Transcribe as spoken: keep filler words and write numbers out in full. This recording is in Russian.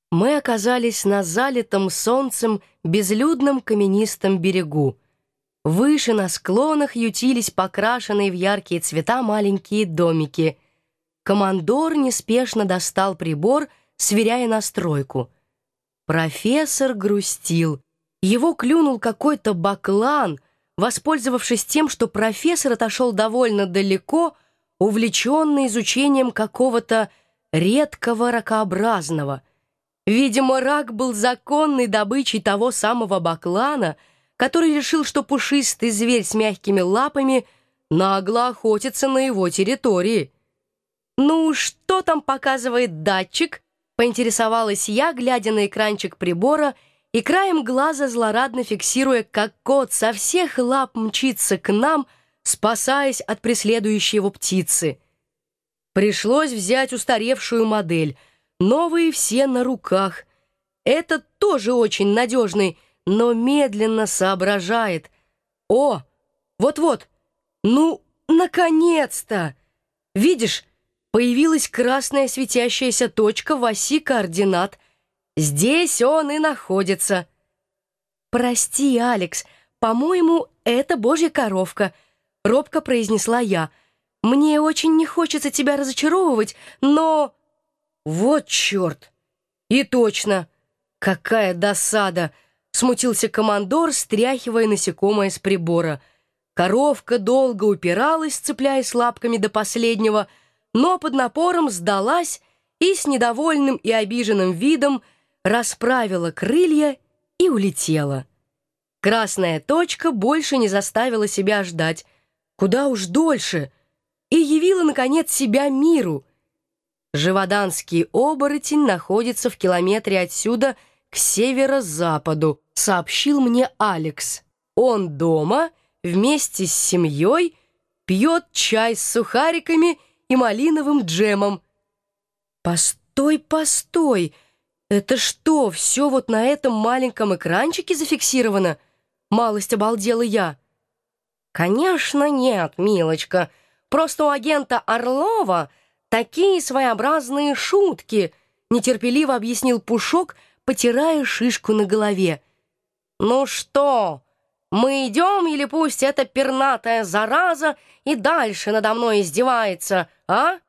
Мы оказались на залитом солнцем безлюдном каменистом берегу. Выше на склонах ютились покрашенные в яркие цвета маленькие домики. Командор неспешно достал прибор, сверяя настройку. Профессор грустил. Его клюнул какой-то баклан, воспользовавшись тем, что профессор отошел довольно далеко, увлеченный изучением какого-то редкого ракообразного. Видимо, рак был законной добычей того самого баклана, который решил, что пушистый зверь с мягкими лапами нагло охотится на его территории. «Ну, что там показывает датчик?» — поинтересовалась я, глядя на экранчик прибора и краем глаза злорадно фиксируя, как кот со всех лап мчится к нам, спасаясь от преследующей его птицы. Пришлось взять устаревшую модель. Новые все на руках. Этот тоже очень надежный, но медленно соображает. О, вот-вот, ну, наконец-то! Видишь, появилась красная светящаяся точка в оси координат. Здесь он и находится. «Прости, Алекс, по-моему, это божья коровка», — робко произнесла я. «Мне очень не хочется тебя разочаровывать, но...» «Вот черт! И точно! Какая досада!» — смутился командор, стряхивая насекомое с прибора. Коровка долго упиралась, цепляясь лапками до последнего, но под напором сдалась и с недовольным и обиженным видом расправила крылья и улетела. Красная точка больше не заставила себя ждать, куда уж дольше, и явила, наконец, себя миру. Живоданский оборотень находится в километре отсюда к северо-западу, сообщил мне Алекс. Он дома вместе с семьей пьет чай с сухариками и малиновым джемом. Постой, постой, это что, все вот на этом маленьком экранчике зафиксировано? Малость обалдела я. Конечно, нет, милочка, просто у агента Орлова такие своеобразные шутки, нетерпеливо объяснил Пушок, потирая шишку на голове. Ну что, мы идем или пусть эта пернатая зараза и дальше надо мной издевается, а?